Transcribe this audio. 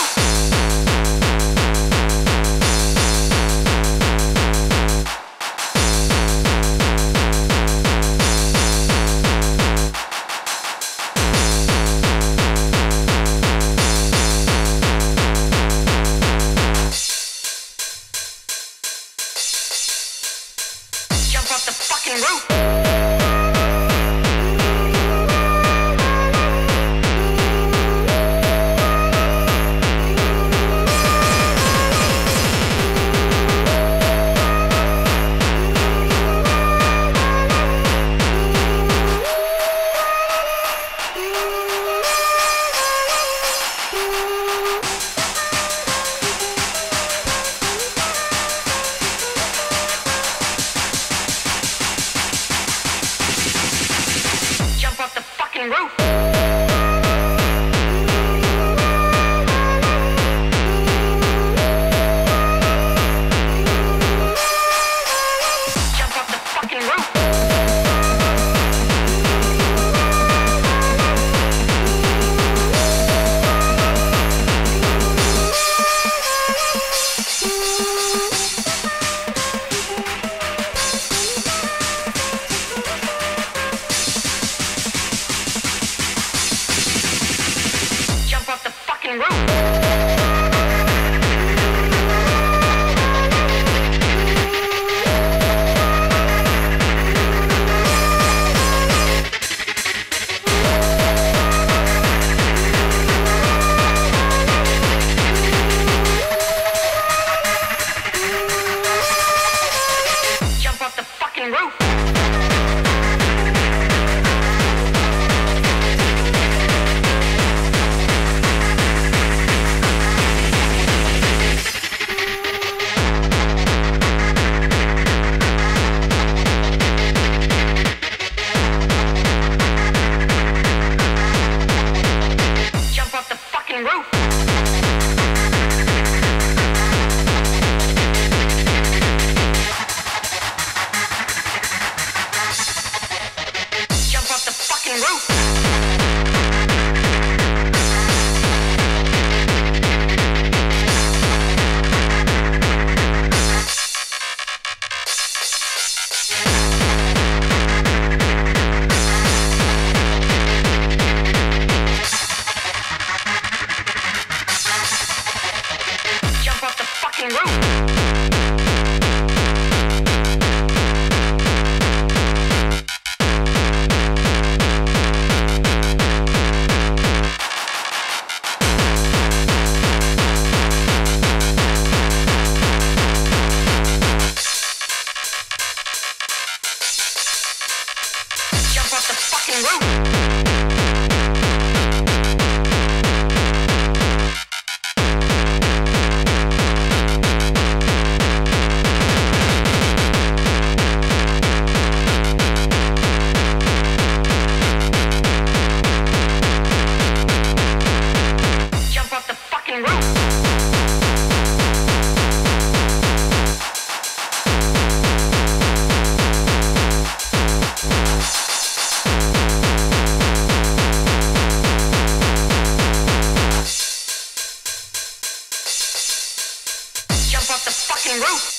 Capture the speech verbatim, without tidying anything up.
Jump off the fucking roof. Jump off the fucking roof. Jump off the fucking roof. Jump off the fucking roof. Jump off the fucking roof. Jump off the fucking roof. Jump off the fucking roof. Jump off the fucking roof. Jump off the fucking roof. Jump off the fucking roof. Jump off the fucking roof.